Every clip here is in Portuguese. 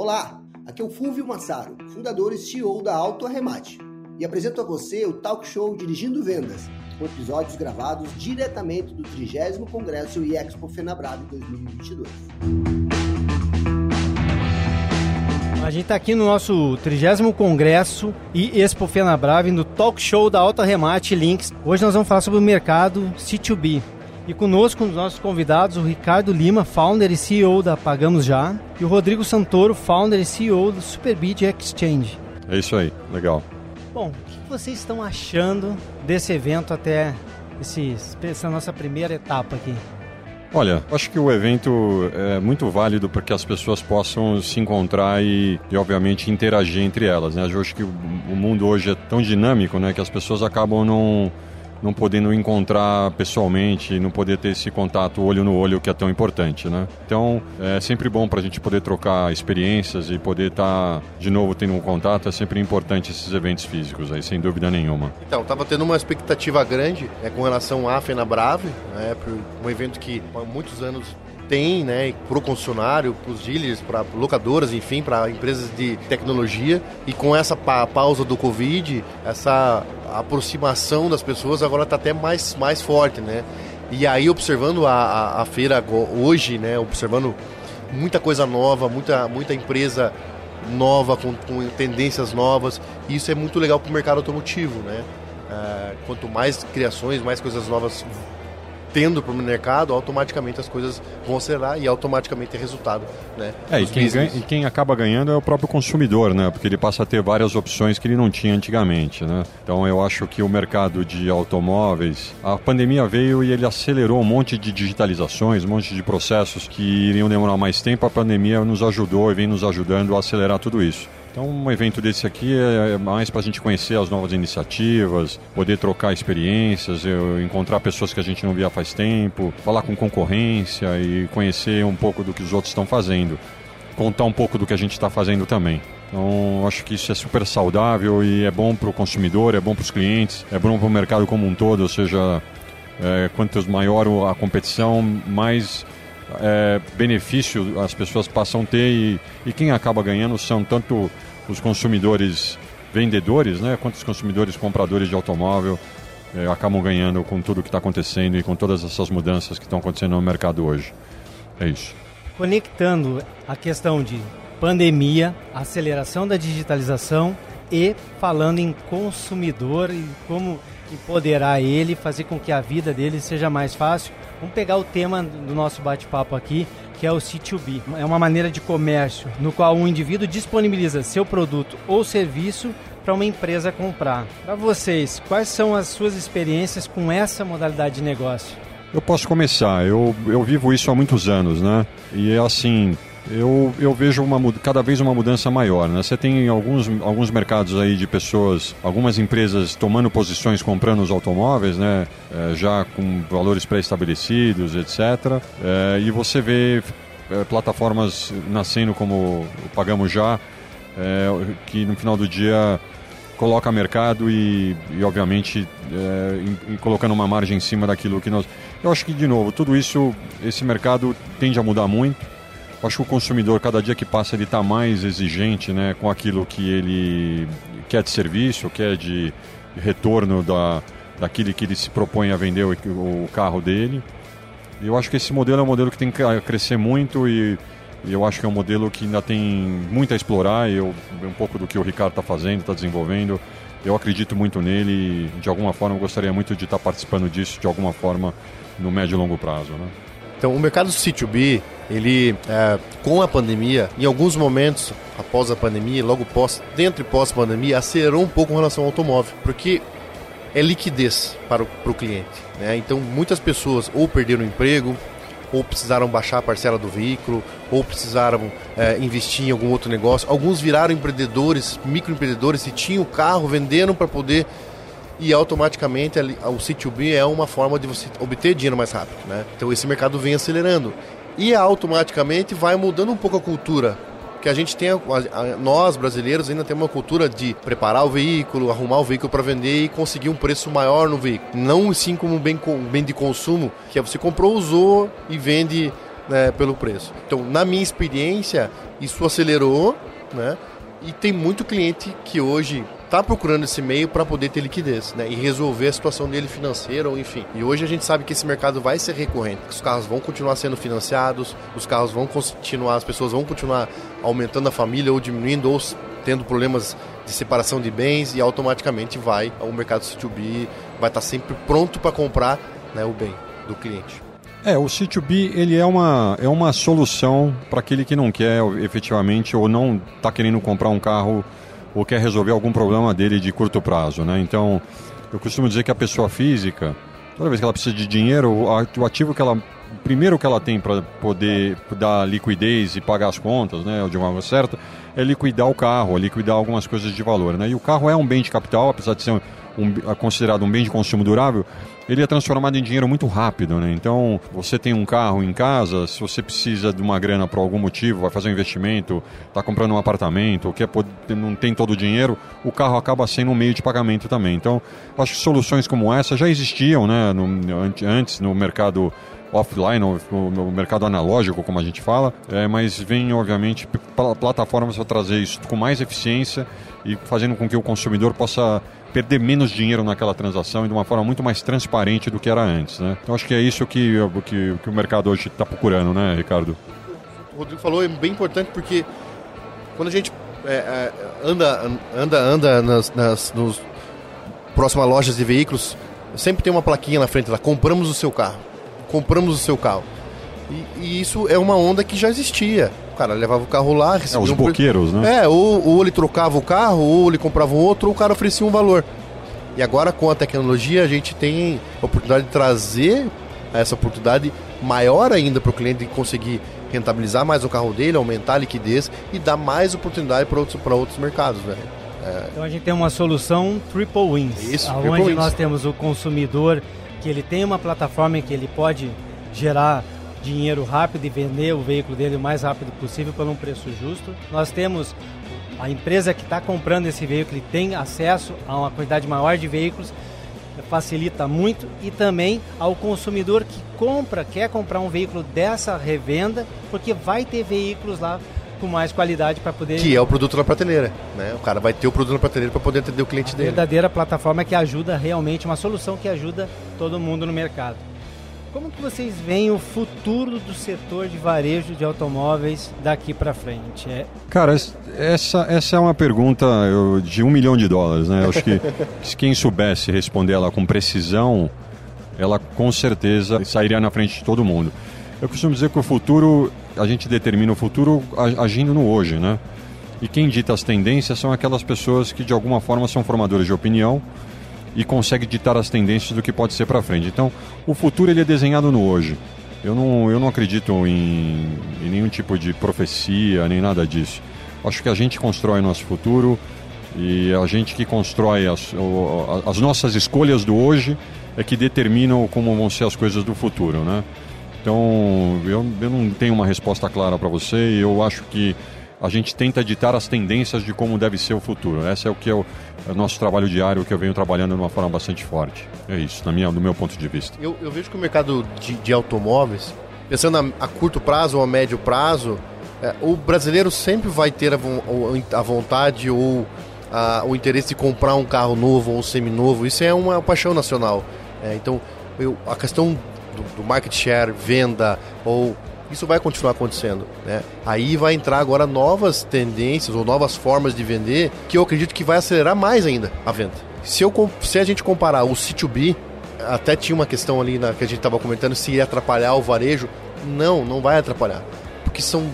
Olá, aqui é o Fulvio Massaro, fundador e CEO da Auto Arremate, e apresento a você o talk show Dirigindo Vendas, com episódios gravados diretamente do 30º Congresso e Expo Fenabrave 2022. A gente está aqui no nosso 30º Congresso e Expo Fenabrave, no talk show da Auto Arremate Links. Hoje nós vamos falar sobre o mercado C2B. E conosco, os nossos convidados, o Ricardo Lima, founder e CEO da Pagamos Já, e o Rodrigo Santoro, founder e CEO do Superbit Exchange. É isso aí, legal. Bom, o que vocês estão achando desse evento até essa nossa primeira etapa aqui? Olha, acho que o evento é muito válido para que as pessoas possam se encontrar e obviamente, interagir entre elas, né? Eu acho que o mundo hoje é tão dinâmico, né, que as pessoas acabam não podendo encontrar pessoalmente, não poder ter esse contato olho no olho que é tão importante, né? Então, é sempre bom para a gente poder trocar experiências e poder estar, de novo, tendo um contato. É sempre importante esses eventos físicos, aí, sem dúvida nenhuma. Então, estava tendo uma expectativa grande com relação à Fenabrave, né, um evento que há muitos anos tem, né, para o concessionário, para os dealers, para locadoras, enfim, para empresas de tecnologia. E com essa pausa do Covid, essa aproximação das pessoas agora está até mais forte, né? E aí, observando a feira hoje, né, observando muita coisa nova, muita empresa nova, com tendências novas, e isso é muito legal para o mercado automotivo, né? Quanto mais criações, mais coisas novas tendo para o mercado, automaticamente as coisas vão acelerar e automaticamente é resultado, né? E quem acaba ganhando é o próprio consumidor, né? Porque ele passa a ter várias opções que ele não tinha antigamente, né? Então eu acho que o mercado de automóveis, a pandemia veio e ele acelerou um monte de digitalizações, um monte de processos que iriam demorar mais tempo. A pandemia nos ajudou e vem nos ajudando a acelerar tudo isso. Então, um evento desse aqui é mais para a gente conhecer as novas iniciativas, poder trocar experiências, encontrar pessoas que a gente não via faz tempo, falar com concorrência e conhecer um pouco do que os outros estão fazendo, contar um pouco do que a gente está fazendo também. Então, acho que isso é super saudável e é bom para o consumidor, é bom para os clientes, é bom para o mercado como um todo, ou seja, quanto maior a competição, mais benefício as pessoas passam a ter e quem acaba ganhando são tanto os consumidores vendedores, né, quanto os consumidores compradores de automóvel acabam ganhando com tudo que está acontecendo e com todas essas mudanças que estão acontecendo no mercado hoje. É isso. Conectando a questão de pandemia, aceleração da digitalização e falando em consumidor e como empoderar ele, fazer com que a vida dele seja mais fácil. Vamos pegar o tema do nosso bate-papo aqui, que é o C2B. É uma maneira de comércio no qual um indivíduo disponibiliza seu produto ou serviço para uma empresa comprar. Para vocês, quais são as suas experiências com essa modalidade de negócio? Eu posso começar. Eu vivo isso há muitos anos, né? E assim, eu vejo cada vez uma mudança maior, né? Você tem alguns mercados aí de pessoas, algumas empresas tomando posições, comprando os automóveis, né? Já com valores pré-estabelecidos, etc. E você vê plataformas nascendo como o Pagamos Já, que no final do dia coloca mercado e obviamente, colocando uma margem em cima daquilo que nós... Eu acho que, de novo, tudo isso, esse mercado tende a mudar muito. Acho que o consumidor, cada dia que passa, ele está mais exigente, né, com aquilo que ele quer de serviço, quer de retorno daquilo que ele se propõe a vender o carro dele. E eu acho que esse modelo é um modelo que tem que crescer muito e eu acho que é um modelo que ainda tem muito a explorar. Um pouco do que o Ricardo está fazendo, está desenvolvendo, eu acredito muito nele e, de alguma forma, eu gostaria muito de estar participando disso, de alguma forma, no médio e longo prazo, né? Então, o mercado C2B, ele, com a pandemia, em alguns momentos, após a pandemia, dentro e pós-pandemia, acelerou um pouco em relação ao automóvel, porque é liquidez para o cliente, né? Então, muitas pessoas ou perderam o emprego, ou precisaram baixar a parcela do veículo, ou precisaram investir em algum outro negócio. Alguns viraram empreendedores, microempreendedores, e tinham o carro, venderam para poder... E automaticamente o C2B é uma forma de você obter dinheiro mais rápido, né? Então esse mercado vem acelerando e automaticamente vai mudando um pouco a cultura que a gente tem. Nós brasileiros ainda temos uma cultura de preparar o veículo, arrumar o veículo para vender e conseguir um preço maior no veículo, não assim como um bem de consumo, que é você comprou, usou e vende pelo preço. Então, na minha experiência, isso acelerou, né? E tem muito cliente que hoje está procurando esse meio para poder ter liquidez, né? E resolver a situação dele financeira, ou enfim. E hoje a gente sabe que esse mercado vai ser recorrente. Os carros vão continuar sendo financiados, os carros vão continuar, as pessoas vão continuar aumentando a família ou diminuindo, ou tendo problemas de separação de bens, e automaticamente o mercado C2B vai estar sempre pronto para comprar, né, o bem do cliente. O C2B ele é uma solução para aquele que não quer efetivamente ou não está querendo comprar um carro ou quer resolver algum problema dele de curto prazo, né? Então, eu costumo dizer que a pessoa física, toda vez que ela precisa de dinheiro, o ativo primeiro que ela tem para poder dar liquidez e pagar as contas, né, de uma forma certa, é liquidar o carro, liquidar algumas coisas de valor, né? E o carro é um bem de capital, apesar de ser considerado um bem de consumo durável, ele é transformado em dinheiro muito rápido, né? Então, você tem um carro em casa, se você precisa de uma grana por algum motivo, vai fazer um investimento, está comprando um apartamento, ou não tem todo o dinheiro, o carro acaba sendo um meio de pagamento também. Então, acho que soluções como essa já existiam, né, antes no mercado offline, no mercado analógico, como a gente fala, mas vem, obviamente, plataformas para trazer isso com mais eficiência e fazendo com que o consumidor possa perder menos dinheiro naquela transação e de uma forma muito mais transparente do que era antes, né? Então acho que é isso que o mercado hoje está procurando, né, Ricardo? O Rodrigo falou, é bem importante porque quando a gente anda nos próximas lojas de veículos, sempre tem uma plaquinha na frente lá, compramos o seu carro. E isso é uma onda que já existia. O cara levava o carro lá, recebia os boqueiros, né? Ou ele trocava o carro, ou ele comprava um outro, ou o cara oferecia um valor. E agora, com a tecnologia, a gente tem a oportunidade de trazer essa oportunidade maior ainda para o cliente conseguir rentabilizar mais o carro dele, aumentar a liquidez e dar mais oportunidade para outros mercados, né? Então a gente tem uma solução triple wins, onde nós temos o consumidor que ele tem uma plataforma em que ele pode gerar dinheiro rápido e vender o veículo dele o mais rápido possível por um preço justo. Nós temos a empresa que está comprando esse veículo e tem acesso a uma quantidade maior de veículos, facilita muito, e também ao consumidor que quer comprar um veículo dessa revenda, porque vai ter veículos lá com mais qualidade para poder... Que é o produto na prateleira, né? O cara vai ter o produto na prateleira para poder atender o cliente dele. Verdadeira plataforma que ajuda realmente, uma solução que ajuda todo mundo no mercado. Como que vocês veem o futuro do setor de varejo de automóveis daqui para frente? Cara, essa é uma pergunta de $1 milhão, né? Eu acho que quem soubesse responder ela com precisão, ela com certeza sairia na frente de todo mundo. Eu costumo dizer que o futuro, a gente determina o futuro agindo no hoje, né? E quem dita as tendências são aquelas pessoas que de alguma forma são formadores de opinião e consegue ditar as tendências do que pode ser para frente. Então, o futuro ele é desenhado no hoje. Eu não acredito em nenhum tipo de profecia, nem nada disso. Acho que a gente constrói nosso futuro e a gente que constrói as nossas escolhas do hoje é que determinam como vão ser as coisas do futuro, né? Então, eu não tenho uma resposta clara para você e eu acho que a gente tenta ditar as tendências de como deve ser o futuro. Esse é o que é o nosso trabalho diário, que eu venho trabalhando de uma forma bastante forte. É isso, do meu ponto de vista. Eu vejo que o mercado de automóveis, pensando a curto prazo ou a médio prazo, o brasileiro sempre vai ter a vontade ou o interesse de comprar um carro novo ou seminovo. Isso é uma paixão nacional. Então, a questão do market share, venda, isso vai continuar acontecendo, né? Aí vai entrar agora novas tendências ou novas formas de vender que eu acredito que vai acelerar mais ainda a venda. Se a gente comparar o C2B, até tinha uma questão ali que a gente estava comentando se ia atrapalhar o varejo. Não vai atrapalhar. Porque são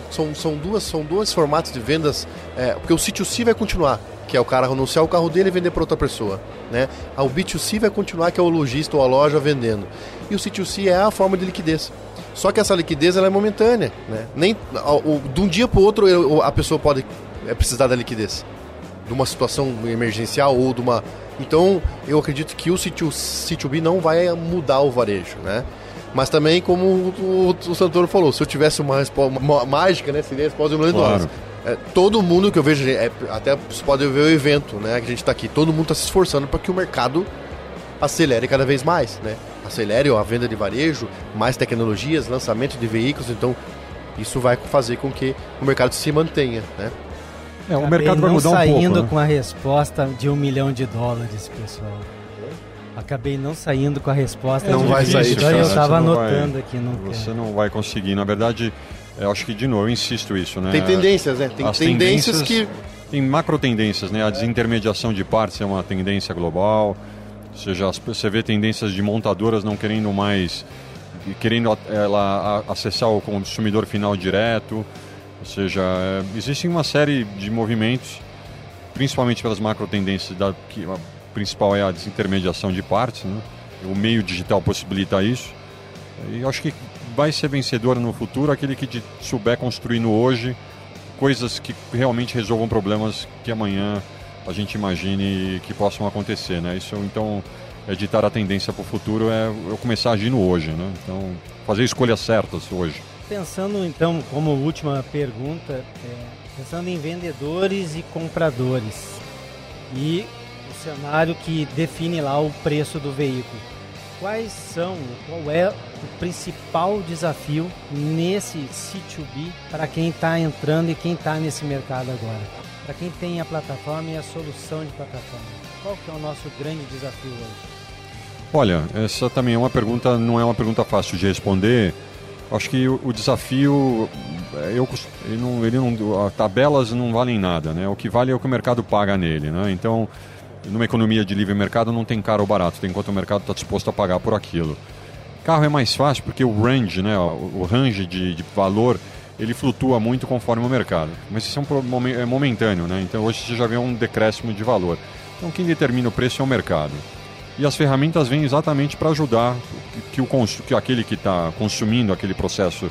dois formatos de vendas, porque o C2C vai continuar, que é o cara anunciar o carro dele e vender para outra pessoa, né? O B2C vai continuar, que é o lojista ou a loja vendendo. E o C2C é a forma de liquidez. Só que essa liquidez ela é momentânea, né? De um dia para o outro a pessoa pode precisar da liquidez, de uma situação emergencial ou de uma... Então eu acredito que o C2B não vai mudar o varejo, né? Mas também, como o Santoro falou, se eu tivesse uma mágica, né, seria a resposta de $1 milhão. Claro. Todo mundo que eu vejo, até você pode ver o evento, né, que a gente está aqui, todo mundo está se esforçando para que o mercado acelere cada vez mais, né? acelere a venda de varejo, mais tecnologias, lançamento de veículos, então isso vai fazer com que o mercado se mantenha, né? O mercado vai mudar um pouco. Acabei não saindo com a resposta de $1 milhão, pessoal. Acabei não saindo com a resposta. Não vai sair, cara. Eu estava anotando aqui. Você não vai conseguir. Na verdade, eu acho que, de novo, eu insisto isso, né? Tem tendências, né? Tem tendências que... Tem macro tendências, né? A desintermediação de partes é uma tendência global. Ou seja, você vê tendências de montadoras não querendo mais... querendo acessar o consumidor final direto. Ou seja, existe uma série de movimentos, principalmente pelas macro tendências, que a principal é a desintermediação de partes, né? O meio digital possibilita isso. E acho que vai ser vencedor no futuro aquele que souber construir no hoje coisas que realmente resolvam problemas que amanhã a gente imagine que possam acontecer, né? Isso, então, ditar a tendência para o futuro é eu começar a agir no hoje, né? Então, fazer escolhas certas hoje. Pensando, então, como última pergunta, pensando em vendedores e compradores e o cenário que define lá o preço do veículo, qual é o principal desafio nesse C2B para quem está entrando e quem está nesse mercado agora? Para quem tem a plataforma e a solução de plataforma, qual que é o nosso grande desafio hoje? Olha, essa também é uma pergunta, não é uma pergunta fácil de responder. Acho que o desafio, tabelas não valem nada, né? O que vale é o que o mercado paga nele, né? Então, numa economia de livre mercado não tem caro ou barato, tem quanto o mercado está disposto a pagar por aquilo. Carro é mais fácil porque o range, né? O range de valor, ele flutua muito conforme o mercado. Mas isso é momentâneo, né? Então hoje você já vê um decréscimo de valor. Então quem determina o preço é o mercado. E as ferramentas vêm exatamente para ajudar que aquele que está consumindo aquele processo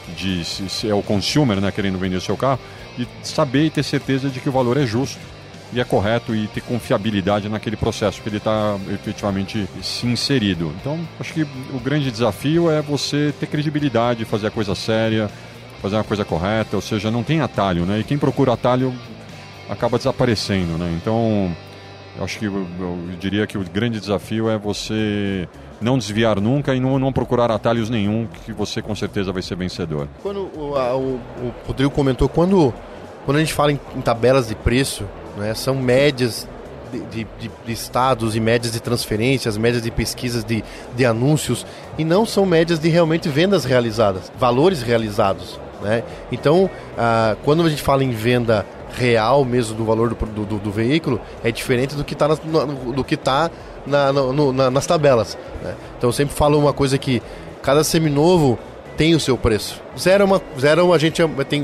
se é o consumer, né, querendo vender o seu carro, de saber e ter certeza de que o valor é justo e é correto e ter confiabilidade naquele processo que ele está efetivamente se inserido. Então, acho que o grande desafio é você ter credibilidade, fazer a coisa séria, fazer uma coisa correta, ou seja, não tem atalho, né? E quem procura atalho acaba desaparecendo, né? Então, acho que eu diria que o grande desafio é você não desviar nunca e não procurar atalhos nenhum, que você com certeza vai ser vencedor. Quando o Rodrigo comentou, quando a gente fala em tabelas de preço, né, são médias de estados e médias de transferências, médias de pesquisas de anúncios, e não são médias de realmente vendas realizadas, valores realizados, né? Então, quando a gente fala em venda real mesmo do valor do veículo, é diferente do que está nas tabelas, né? Então eu sempre falo uma coisa que cada seminovo tem o seu preço. Zero a gente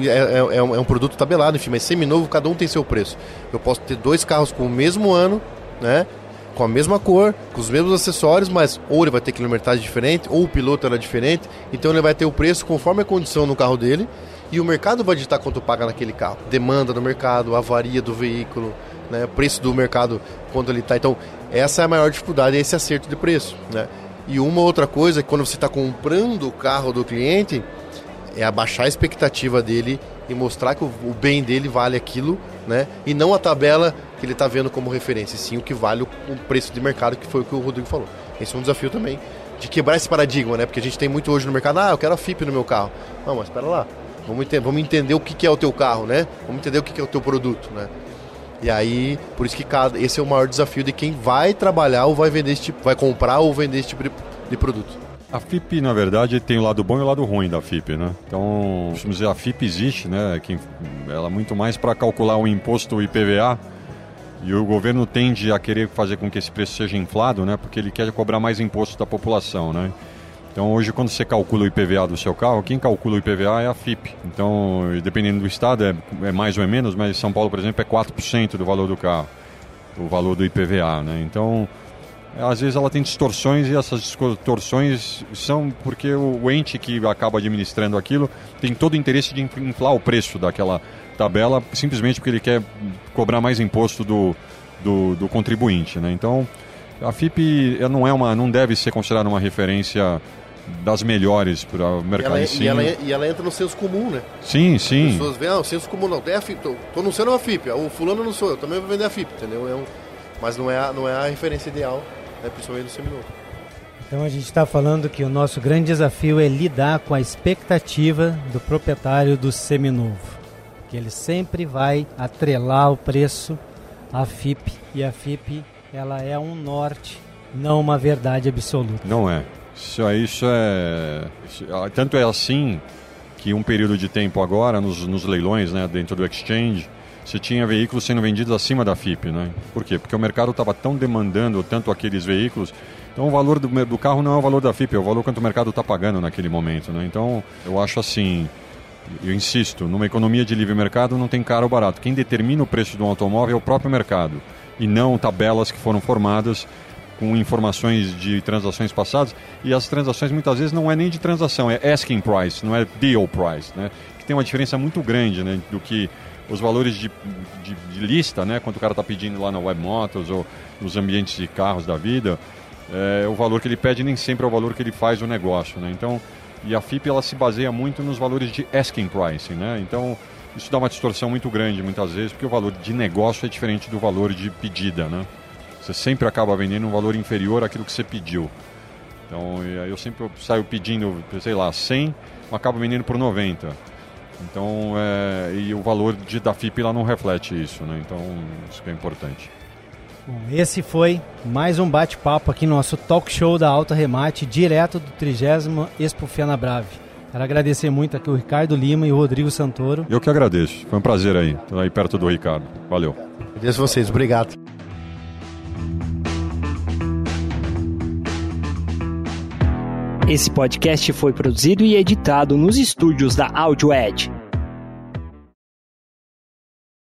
é um produto tabelado, enfim, mas seminovo cada um tem seu preço. Eu posso ter 2 carros com o mesmo ano, né, com a mesma cor, com os mesmos acessórios, mas ou ele vai ter quilometragem diferente, ou o piloto era diferente, então ele vai ter o preço conforme a condição no carro dele, e o mercado vai ditar quanto paga naquele carro. Demanda do mercado, avaria do veículo, né, preço do mercado, quanto ele está. Então, essa é a maior dificuldade, esse acerto de preço, né? E uma outra coisa, quando você está comprando o carro do cliente, é abaixar a expectativa dele e mostrar que o bem dele vale aquilo, né? E não a tabela que ele está vendo como referência, sim o que vale o preço de mercado, que foi o que o Rodrigo falou. Esse é um desafio também, de quebrar esse paradigma, né? Porque a gente tem muito hoje no mercado, eu quero a FIP no meu carro. Não, mas espera lá, vamos entender o que é o teu carro, né? Vamos entender o que é o teu produto, né? E aí, por isso que esse é o maior desafio de quem vai trabalhar ou vai vender vai comprar ou vender esse tipo de produto. A FIP, na verdade, tem o lado bom e o lado ruim da FIP, né? Então, vamos dizer, a FIP existe, né? Ela é muito mais para calcular o imposto IPVA, e o governo tende a querer fazer com que esse preço seja inflado, né? Porque ele quer cobrar mais imposto da população, né? Então, hoje, quando você calcula o IPVA do seu carro, quem calcula o IPVA é a FIP. Então, dependendo do estado, é mais ou é menos, mas São Paulo, por exemplo, é 4% do valor do carro, o valor do IPVA, né? Então, às vezes ela tem distorções, e essas distorções são porque o ente que acaba administrando aquilo tem todo o interesse de inflar o preço daquela tabela, simplesmente porque ele quer cobrar mais imposto do contribuinte, né? Então, a FIP não deve ser considerada uma referência das melhores para o mercado em si. E ela entra no senso comum, né? Sim, sim. As pessoas veem, o senso comum não tem a FIP, tô anunciando a FIP, o fulano não sou eu, também vou vender a FIP, entendeu? Mas não é a referência ideal, né, principalmente do seminovo. Então a gente está falando que o nosso grande desafio é lidar com a expectativa do proprietário do seminovo, que ele sempre vai atrelar o preço à FIP, e a FIP ela é um norte, não uma verdade absoluta. Não é. Tanto é assim que um período de tempo agora, nos leilões, né, dentro do exchange, você tinha veículos sendo vendidos acima da FIP, né? Por quê? Porque o mercado estava tão demandando tanto aqueles veículos. Então o valor do carro não é o valor da FIP, é o valor quanto o mercado está pagando naquele momento, né? Então eu acho assim, eu insisto, numa economia de livre mercado não tem caro ou barato. Quem determina o preço de um automóvel é o próprio mercado e não tabelas que foram formadas com informações de transações passadas, e as transações muitas vezes não é nem de transação, é asking price, não é deal price, né? Que tem uma diferença muito grande, né, do que os valores de lista, né, quanto o cara está pedindo lá na Web Motors ou nos ambientes de carros da vida, o valor que ele pede nem sempre é o valor que ele faz o negócio, né? Então, e a FIP ela se baseia muito nos valores de asking pricing, né? Então isso dá uma distorção muito grande muitas vezes, porque o valor de negócio é diferente do valor de pedida, né? Você sempre acaba vendendo um valor inferior àquilo que você pediu. Então eu sempre saio pedindo, sei lá, 100, acabo vendendo por 90. Então, e o valor da FIP lá não reflete isso, né? Então isso que é importante. Bom, esse foi mais um bate-papo aqui no nosso talk show da Auto Remate, direto do 30º Expo Fenabrave. Quero agradecer muito aqui o Ricardo Lima e o Rodrigo Santoro. Eu que agradeço, foi um prazer aí, estar aí perto do Ricardo. Valeu. Agradeço vocês, obrigado. Esse podcast foi produzido e editado nos estúdios da AudioEd.